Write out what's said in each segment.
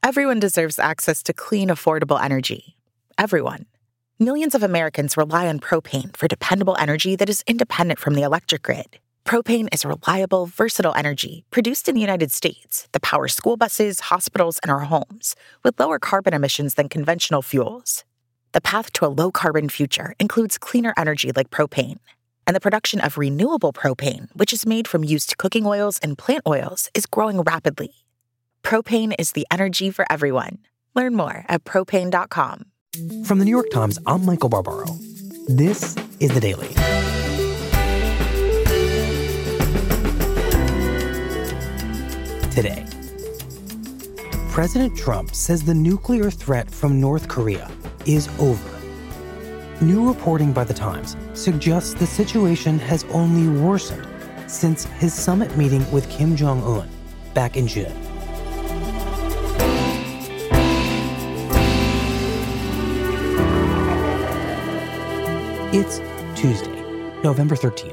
Everyone deserves access to clean, affordable energy. Everyone. Millions of Americans rely on propane for dependable energy that is independent from the electric grid. Propane is reliable, versatile energy produced in the United States that powers school buses, hospitals, and our homes with lower carbon emissions than conventional fuels. The path to a low-carbon future includes cleaner energy like propane. And the production of renewable propane, which is made from used cooking oils and plant oils, is growing rapidly. Propane is the energy for everyone. Learn more at propane.com. From the New York Times, I'm Michael Barbaro. This is The Daily. Today, President Trump says the nuclear threat from North Korea is over. New reporting by The Times suggests the situation has only worsened since his summit meeting with Kim Jong-un back in June. It's Tuesday, November 13th.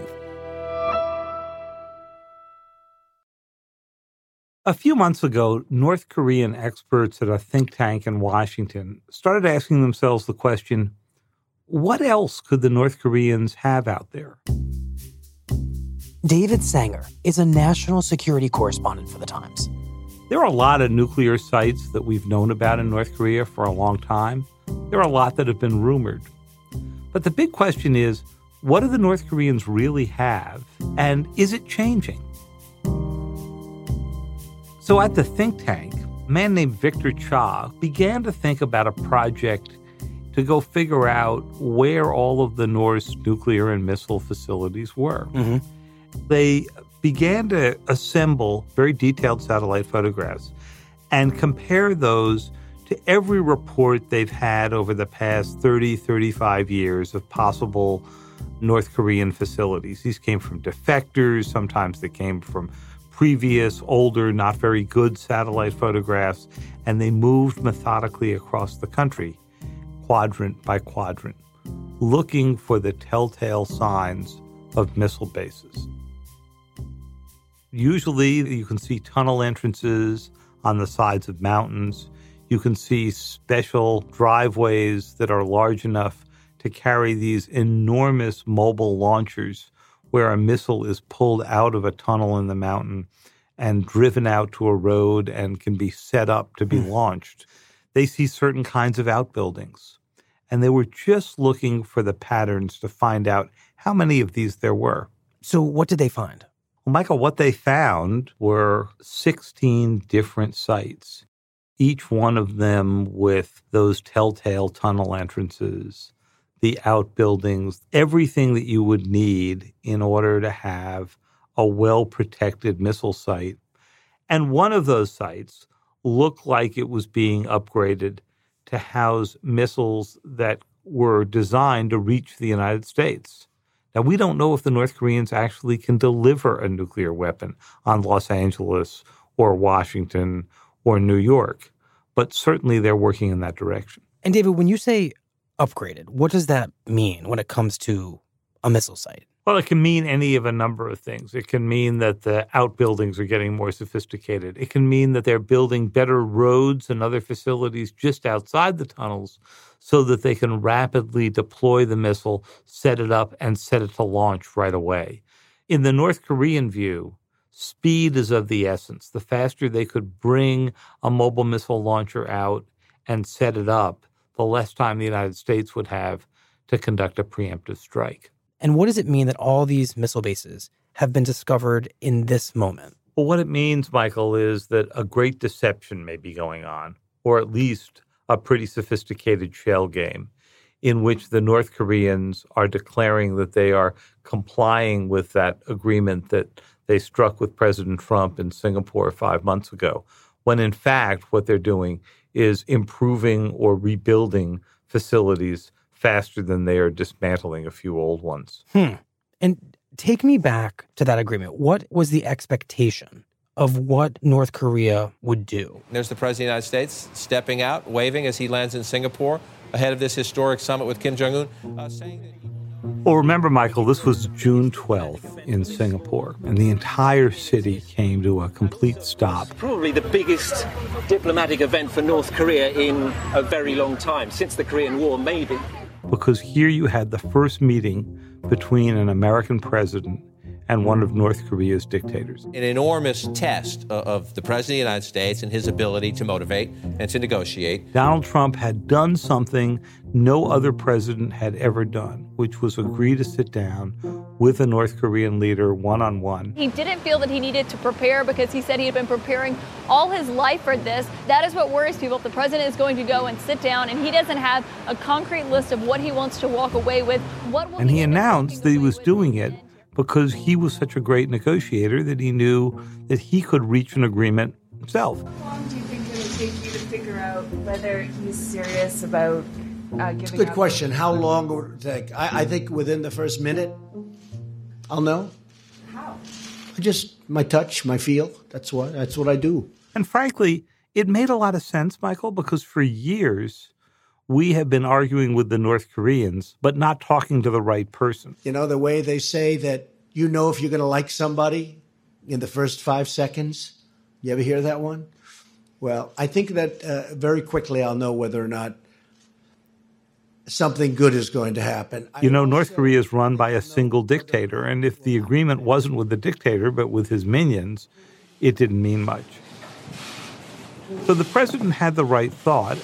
A few months ago, North Korean experts at a think tank in Washington started asking themselves the question, what else could the North Koreans have out there? David Sanger is a national security correspondent for The Times. There are a lot of nuclear sites that we've known about in North Korea for a long time. There are a lot that have been rumored. But the big question is, what do the North Koreans really have, and is it changing? So at the think tank, a man named Victor Cha began to think about a project to go figure out where all of the North's nuclear and missile facilities were. Mm-hmm. They began to assemble very detailed satellite photographs and compare those to every report they've had over the past 30, 35 years of possible North Korean facilities. These came from defectors. Sometimes they came from previous, older, not very good satellite photographs, and they moved methodically across the country, quadrant by quadrant, looking for the telltale signs of missile bases. Usually, you can see tunnel entrances on the sides of mountains. You can see special driveways that are large enough to carry these enormous mobile launchers where a missile is pulled out of a tunnel in the mountain and driven out to a road and can be set up to be launched. They see certain kinds of outbuildings. And they were just looking for the patterns to find out how many of these there were. So what did they find? Well, Michael, what they found were 16 different sites, each one of them with those telltale tunnel entrances, the outbuildings, everything that you would need in order to have a well-protected missile site. And one of those sites looked like it was being upgraded to house missiles that were designed to reach the United States. Now, we don't know if the North Koreans actually can deliver a nuclear weapon on Los Angeles or Washington or New York, but certainly they're working in that direction. And David, when you say upgraded, what does that mean when it comes to a missile site? Well, it can mean any of a number of things. It can mean that the outbuildings are getting more sophisticated. It can mean that they're building better roads and other facilities just outside the tunnels so that they can rapidly deploy the missile, set it up, and set it to launch right away. In the North Korean view, speed is of the essence. The faster they could bring a mobile missile launcher out and set it up, the less time the United States would have to conduct a preemptive strike. And what does it mean that all these missile bases have been discovered in this moment? Well, what it means, Michael, is that a great deception may be going on, or at least a pretty sophisticated shell game in which the North Koreans are declaring that they are complying with that agreement that they struck with President Trump in Singapore 5 months ago, when in fact what they're doing is improving or rebuilding facilities faster than they are dismantling a few old ones. And take me back to that agreement. What was the expectation of what North Korea would do? There's the President of the United States stepping out, waving as he lands in Singapore ahead of this historic summit with Kim Jong-un, saying that Well, remember, Michael, this was June 12th in Singapore, and the entire city came to a complete stop. Probably the biggest diplomatic event for North Korea in a very long time, since the Korean War, maybe. Because here you had the first meeting between an American president and one of North Korea's dictators. An enormous test of the President of the United States and his ability to motivate and to negotiate. Donald Trump had done something no other president had ever done, which was agree to sit down with a North Korean leader one-on-one. He didn't feel that he needed to prepare because he said he had been preparing all his life for this. That is what worries people. If the president is going to go and sit down and he doesn't have a concrete list of what he wants to walk away with, and he announced that he was doing it because he was such a great negotiator that he knew that he could reach an agreement himself. How long do you think it would take you to figure out whether he's serious about giving It's a good up? question. How long would it take? I think within the first minute, I'll know. How? Just my touch, my feel. That's what I do. And frankly, it made a lot of sense, Michael, because for years, we have been arguing with the North Koreans, but not talking to the right person. You know, the way they say that you know if you're going to like somebody in the first 5 seconds. You ever hear that one? Well, I think that very quickly I'll know whether or not something good is going to happen. You know, North Korea is run by a single dictator, and if the agreement wasn't with the dictator but with his minions, it didn't mean much. So the president had the right thought.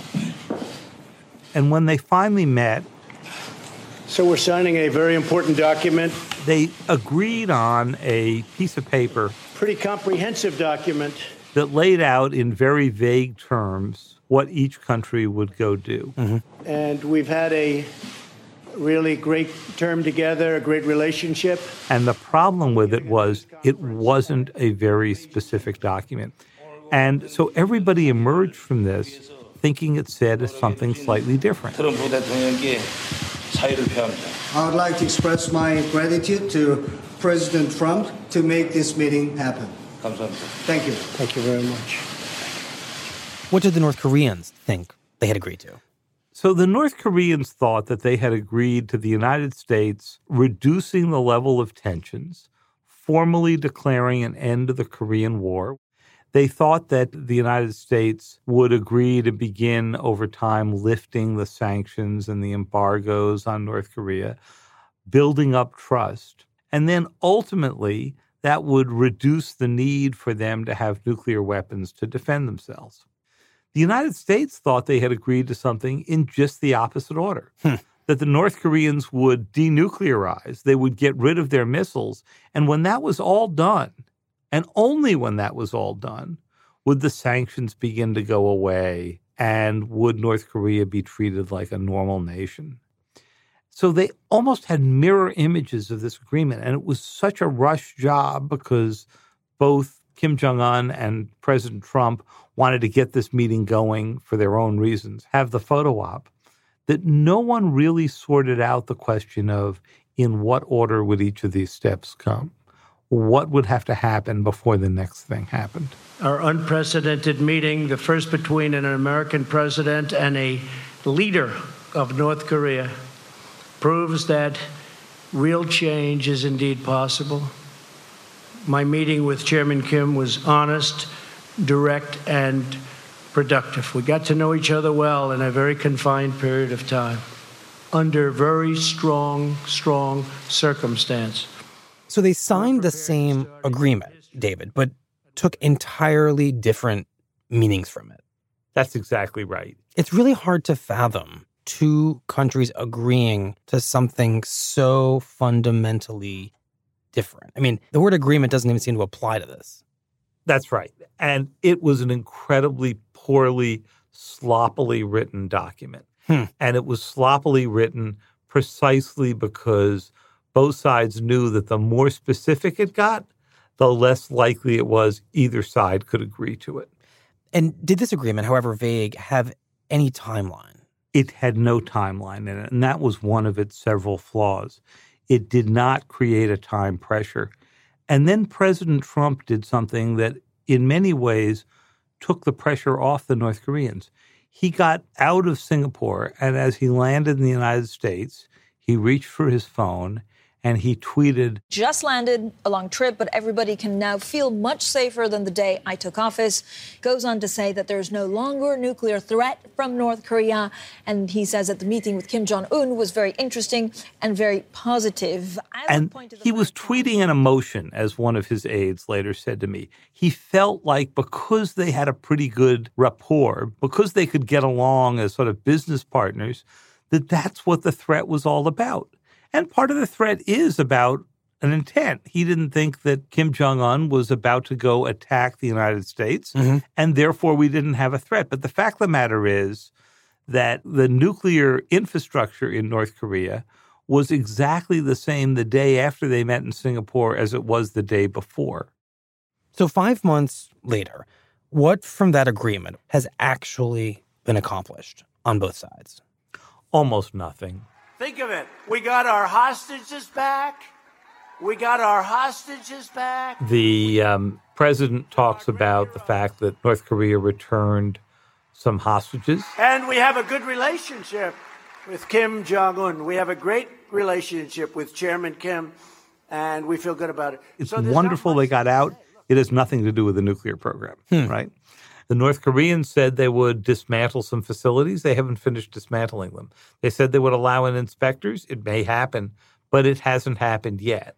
And when they finally met, so we're signing a very important document. They agreed on a piece of paper. Pretty comprehensive document. That laid out in very vague terms what each country would go do. Mm-hmm. And we've had a really great term together, a great relationship. And the problem with it was it wasn't a very specific document. And so everybody emerged from this thinking it said something slightly different. I would like to express my gratitude to President Trump to make this meeting happen. Thank you. Thank you very much. What did the North Koreans think they had agreed to? So the North Koreans thought that they had agreed to the United States reducing the level of tensions, formally declaring an end to the Korean War. They thought that the United States would agree to begin over time lifting the sanctions and the embargoes on North Korea, building up trust. And then ultimately, that would reduce the need for them to have nuclear weapons to defend themselves. The United States thought they had agreed to something in just the opposite order, that the North Koreans would denuclearize, they would get rid of their missiles, and when that was all done, and only when that was all done, would the sanctions begin to go away and would North Korea be treated like a normal nation. So they almost had mirror images of this agreement, and it was such a rush job because both Kim Jong-un and President Trump wanted to get this meeting going for their own reasons, have the photo op, that no one really sorted out the question of in what order would each of these steps come. What would have to happen before the next thing happened? Our unprecedented meeting, the first between an American president and a leader of North Korea, proves that real change is indeed possible. My meeting with Chairman Kim was honest, direct, and productive. We got to know each other well in a very confined period of time, under very strong circumstance. So they signed the same agreement, David, but took entirely different meanings from it. That's exactly right. It's really hard to fathom two countries agreeing to something so fundamentally different. I mean, the word agreement doesn't even seem to apply to this. That's right. And it was an incredibly poorly, sloppily written document. And it was sloppily written precisely because both sides knew that the more specific it got, the less likely it was either side could agree to it. And did this agreement, however vague, have any timeline? It had no timeline in it, and that was one of its several flaws. It did not create a time pressure. And then President Trump did something that in many ways took the pressure off the North Koreans. He got out of Singapore, and as he landed in the United States, he reached for his phone and he tweeted, "Just landed a long trip, but everybody can now feel much safer than the day I took office." Goes on to say that there's no longer a nuclear threat from North Korea. And he says that the meeting with Kim Jong-un was very interesting and very positive. And he was tweeting an emotion, as one of his aides later said to me. He felt like because they had a pretty good rapport, because they could get along as sort of business partners, that that's what the threat was all about. And part of the threat is about an intent. He didn't think that Kim Jong-un was about to go attack the United States, and therefore we didn't have a threat. But the fact of the matter is that the nuclear infrastructure in North Korea was exactly the same the day after they met in Singapore as it was the day before. So 5 months later, what from that agreement has actually been accomplished on both sides? Almost nothing. Think of it. We got our hostages back. The president talks about the fact that North Korea returned some hostages. And we have a good relationship with Kim Jong-un. We have a great relationship with Chairman Kim, and we feel good about it. It's wonderful they got out. It has nothing to do with the nuclear program, right? The North Koreans said they would dismantle some facilities. They haven't finished dismantling them. They said they would allow in inspectors. It may happen, but it hasn't happened yet.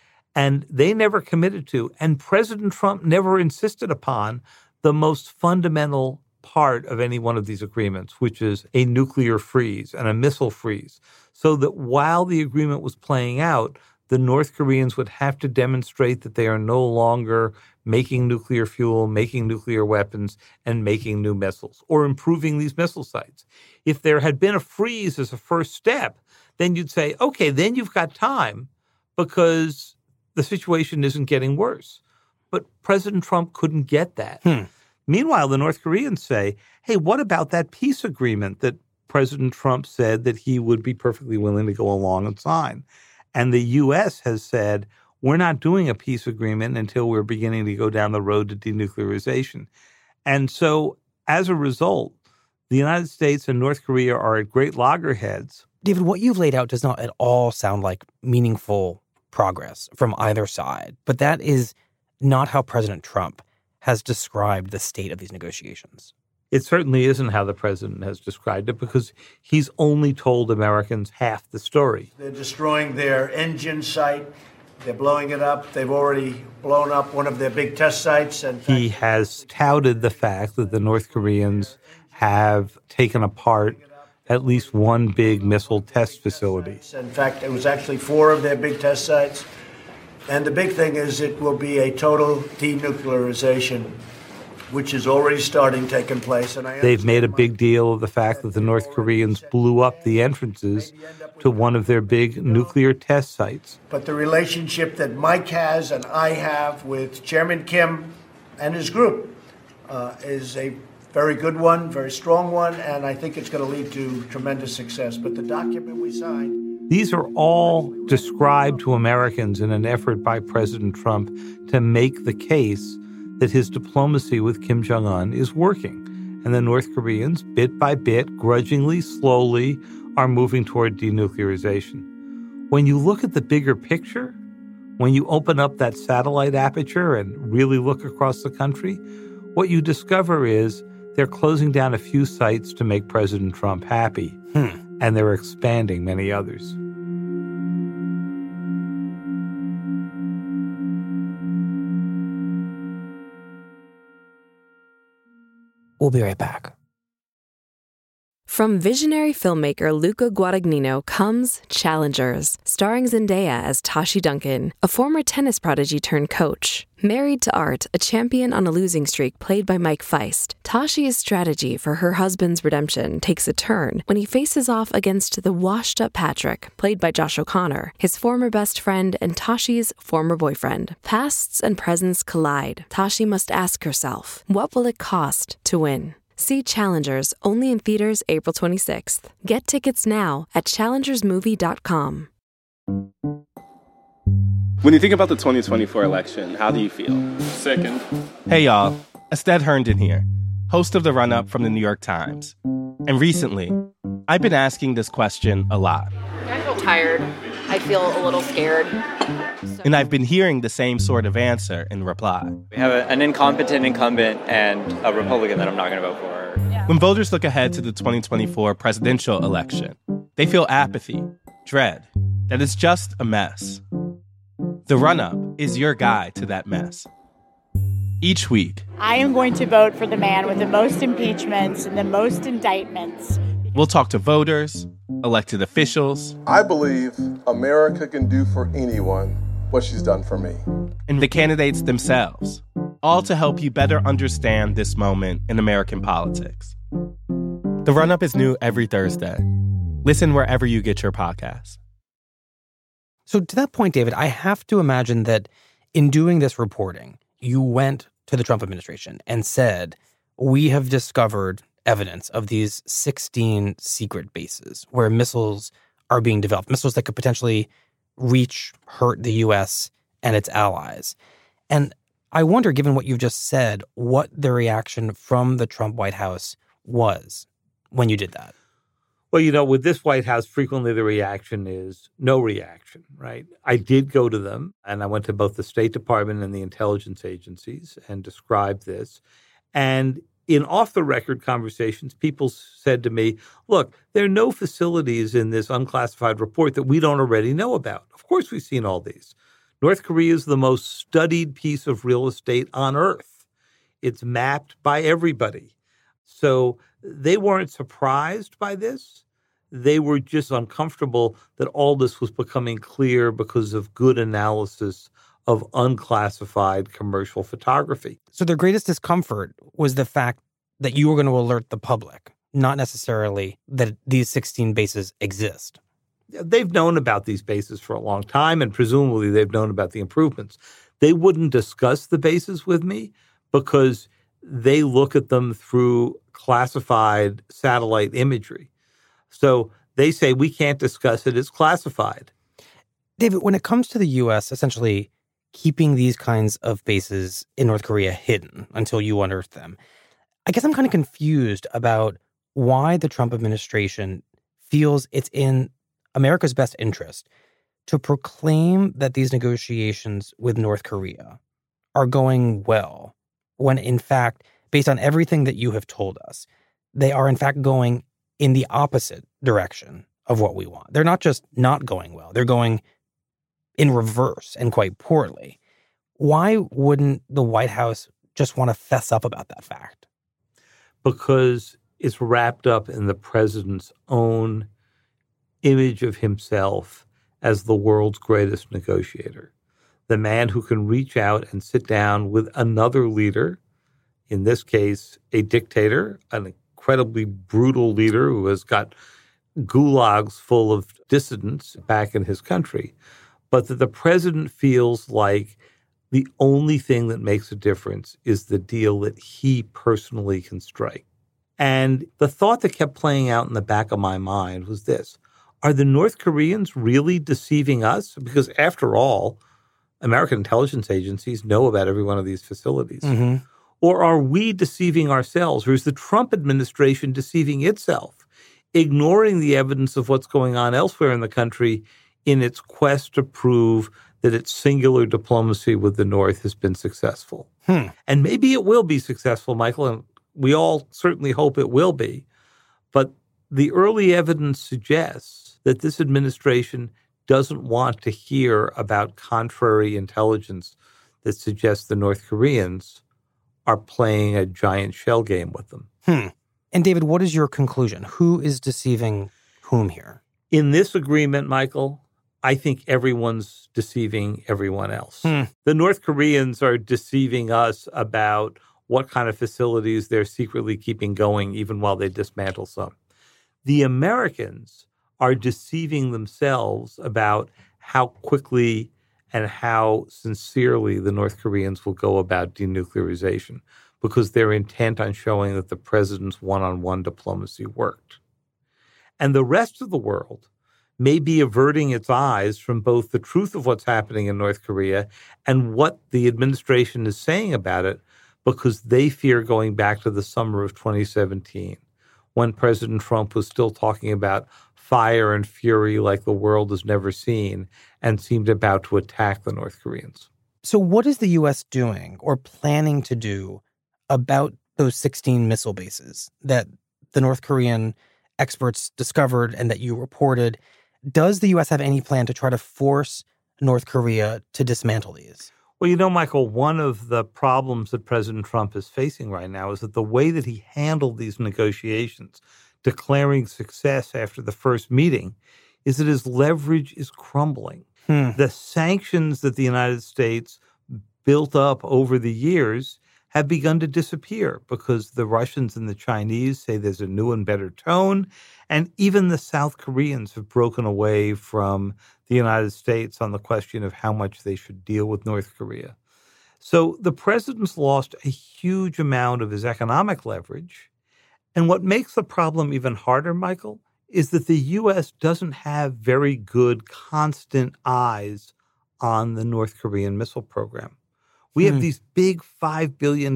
And they never committed to, and President Trump never insisted upon the most fundamental part of any one of these agreements, which is a nuclear freeze and a missile freeze, so that while the agreement was playing out, the North Koreans would have to demonstrate that they are no longer making nuclear fuel, making nuclear weapons, and making new missiles, or improving these missile sites. If there had been a freeze as a first step, then you'd say, okay, then you've got time because the situation isn't getting worse. But President Trump couldn't get that. Meanwhile, the North Koreans say, hey, what about that peace agreement that President Trump said that he would be perfectly willing to go along and sign? And the U.S. has said, we're not doing a peace agreement until we're beginning to go down the road to denuclearization. And so as a result, the United States and North Korea are at great loggerheads. David, what you've laid out does not at all sound like meaningful progress from either side. But that is not how President Trump has described the state of these negotiations. It certainly isn't how the president has described it because he's only told Americans half the story. They're destroying their engine site. They're blowing it up. They've already blown up one of their big test sites. And he has touted the fact that the North Koreans have taken apart at least one big missile test facility. In fact, it was actually 4 of their big test sites. And the big thing is it will be a total denuclearization, which is already taking place. And they've made a big deal of the fact that the North Koreans blew up the entrances to one of their big nuclear test sites. But the relationship that Mike has and I have with Chairman Kim and his group is a very good one, very strong one, and I think it's going to lead to tremendous success. But the document we signed... These are all described to Americans in an effort by President Trump to make the case that his diplomacy with Kim Jong-un is working. And the North Koreans, bit by bit, grudgingly, slowly, are moving toward denuclearization. When you look at the bigger picture, when you open up that satellite aperture and really look across the country, what you discover is they're closing down a few sites to make President Trump happy, and they're expanding many others. We'll be right back. From visionary filmmaker Luca Guadagnino comes Challengers, starring Zendaya as Tashi Duncan, a former tennis prodigy turned coach. Married to Art, a champion on a losing streak played by Mike Feist, Tashi's strategy for her husband's redemption takes a turn when he faces off against the washed-up Patrick, played by Josh O'Connor, his former best friend and Tashi's former boyfriend. Pasts and presents collide. Tashi must ask herself, what will it cost to win? See Challengers, only in theaters April 26th. Get tickets now at challengersmovie.com. When you think about the 2024 election, how do you feel? Second. Hey, y'all. Estad Herndon here, host of The Run-Up from the New York Times. And recently, I've been asking this question a lot. tired. I feel a little scared. And I've been hearing the same sort of answer in reply. We have an incompetent incumbent and a Republican that I'm not going to vote for. Yeah. When voters look ahead to the 2024 presidential election, they feel apathy, dread, that it's just a mess. The Run-Up is your guide to that mess. Each week, I am going to vote for the man with the most impeachments and the most indictments. We'll talk to voters, elected officials. I believe America can do for anyone what she's done for me. And the candidates themselves, all to help you better understand this moment in American politics. The Run-Up is new every Thursday. Listen wherever you get your podcasts. So to that point, David, I have to imagine that in doing this reporting, you went to the Trump administration and said, we have discovered evidence of these 16 secret bases where missiles are being developed, missiles that could potentially hurt the U.S. and its allies. And I wonder, given what you've just said, what the reaction from the Trump White House was when you did that. Well, with this White House, frequently the reaction is no reaction, right? I did go to them, and I went to both the State Department and the intelligence agencies and described this. And in off-the-record conversations, people said to me, look, there are no facilities in this unclassified report that we don't already know about. Of course we've seen all these. North Korea is the most studied piece of real estate on Earth. It's mapped by everybody. So they weren't surprised by this. They were just uncomfortable that all this was becoming clear because of good analysis of unclassified commercial photography. So their greatest discomfort was the fact that you were going to alert the public, not necessarily that these 16 bases exist. They've known about these bases for a long time, and presumably they've known about the improvements. They wouldn't discuss the bases with me because they look at them through classified satellite imagery. So they say, we can't discuss it, it's classified. David, when it comes to the U.S. essentially keeping these kinds of bases in North Korea hidden until you unearth them, I guess I'm kind of confused about why the Trump administration feels it's in America's best interest to proclaim that these negotiations with North Korea are going well, when in fact, based on everything that you have told us, they are in fact going in the opposite direction of what we want. They're not just not going well, they're going in reverse and quite poorly. Why wouldn't the White House just want to fess up about that fact? Because it's wrapped up in the president's own image of himself as the world's greatest negotiator, the man who can reach out and sit down with another leader, in this case, a dictator, an incredibly brutal leader who has got gulags full of dissidents back in his country, but that the president feels like the only thing that makes a difference is the deal that he personally can strike. And the thought that kept playing out in the back of my mind was this: are the North Koreans really deceiving us? Because after all, American intelligence agencies know about every one of these facilities. Mm-hmm. Or are we deceiving ourselves? Or is the Trump administration deceiving itself, ignoring the evidence of what's going on elsewhere in the country in its quest to prove that its singular diplomacy with the North has been successful? And maybe it will be successful, Michael, and we all certainly hope it will be. But the early evidence suggests that this administration doesn't want to hear about contrary intelligence that suggests the North Koreans are playing a giant shell game with them. And David, what is your conclusion? Who is deceiving whom here? In this agreement, Michael, I think everyone's deceiving everyone else. The North Koreans are deceiving us about what kind of facilities they're secretly keeping going, even while they dismantle some. The Americans are deceiving themselves about how quickly and how sincerely the North Koreans will go about denuclearization, because they're intent on showing that the president's one-on-one diplomacy worked. And the rest of the world may be averting its eyes from both the truth of what's happening in North Korea and what the administration is saying about it, because they fear going back to the summer of 2017, when President Trump was still talking about fire and fury like the world has never seen and seemed about to attack the North Koreans. So what is the U.S. doing or planning to do about those 16 missile bases that the North Korean experts discovered and that you reported? Does the U.S. have any plan to try to force North Korea to dismantle these? Well, Michael, one of the problems that President Trump is facing right now is that the way that he handled these negotiations, declaring success after the first meeting, is that his leverage is crumbling. The sanctions that the United States built up over the years have begun to disappear because the Russians and the Chinese say there's a new and better tone. And even the South Koreans have broken away from the United States on the question of how much they should deal with North Korea. So the president's lost a huge amount of his economic leverage. And what makes the problem even harder, Michael, is that the U.S. doesn't have very good constant eyes on the North Korean missile program. We have these big $5 billion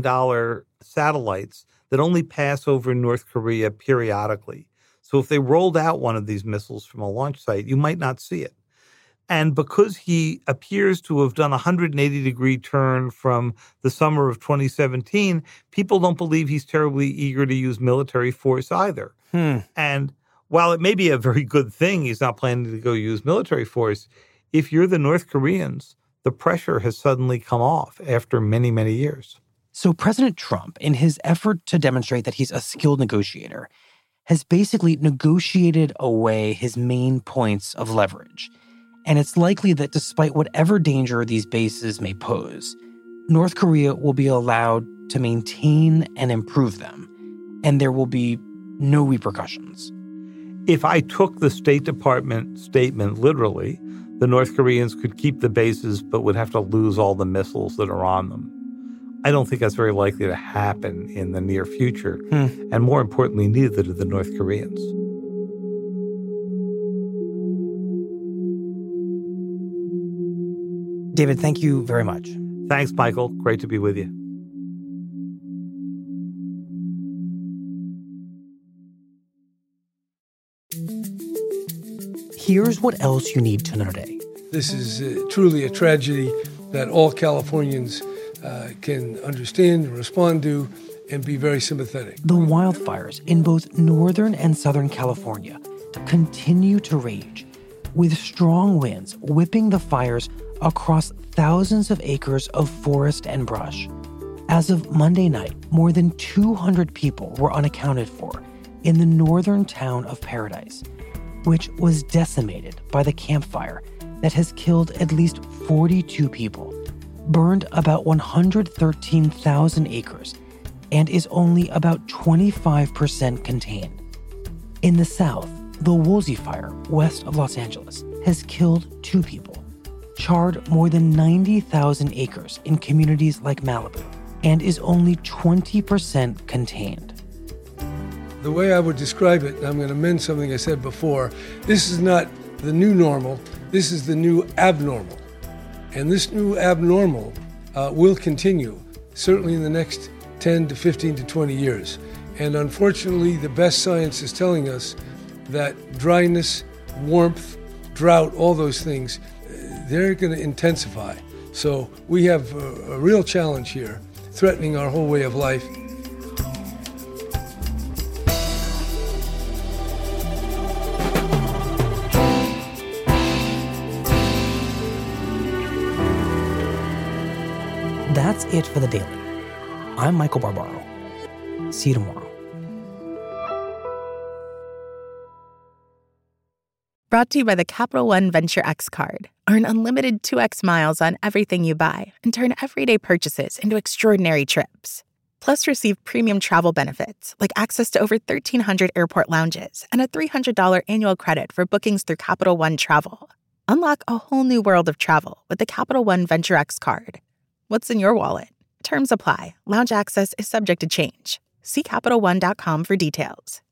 satellites that only pass over North Korea periodically. So if they rolled out one of these missiles from a launch site, you might not see it. And because he appears to have done a 180-degree turn from the summer of 2017, people don't believe he's terribly eager to use military force either. And while it may be a very good thing he's not planning to go use military force, if you're the North Koreans, the pressure has suddenly come off after many, many years. So President Trump, in his effort to demonstrate that he's a skilled negotiator, has basically negotiated away his main points of leverage. And it's likely that despite whatever danger these bases may pose, North Korea will be allowed to maintain and improve them, and there will be no repercussions. If I took the State Department statement literally, the North Koreans could keep the bases but would have to lose all the missiles that are on them. I don't think that's very likely to happen in the near future. And more importantly, neither do the North Koreans. David, thank you very much. Thanks, Michael. Great to be with you. Here's what else you need to know today. This is truly a tragedy that all Californians can understand and respond to and be very sympathetic. The wildfires in both Northern and Southern California continue to rage, with strong winds whipping the fires across thousands of acres of forest and brush. As of Monday night, more than 200 people were unaccounted for in the northern town of Paradise, which was decimated by the Camp Fire that has killed at least 42 people, burned about 113,000 acres, and is only about 25% contained. In the south, the Woolsey Fire, west of Los Angeles, has killed 2 people, charred more than 90,000 acres in communities like Malibu, and is only 20% contained. The way I would describe it, and I'm going to amend something I said before, this is not the new normal, this is the new abnormal. And this new abnormal will continue, certainly in the next 10 to 15 to 20 years. And unfortunately, the best science is telling us that dryness, warmth, drought, all those things, they're going to intensify. So we have a real challenge here, threatening our whole way of life. That's it for The Daily. I'm Michael Barbaro. See you tomorrow. Brought to you by the Capital One Venture X card. Earn unlimited 2x miles on everything you buy and turn everyday purchases into extraordinary trips. Plus, receive premium travel benefits like access to over 1,300 airport lounges and a $300 annual credit for bookings through Capital One Travel. Unlock a whole new world of travel with the Capital One Venture X card. What's in your wallet? Terms apply. Lounge access is subject to change. See CapitalOne.com for details.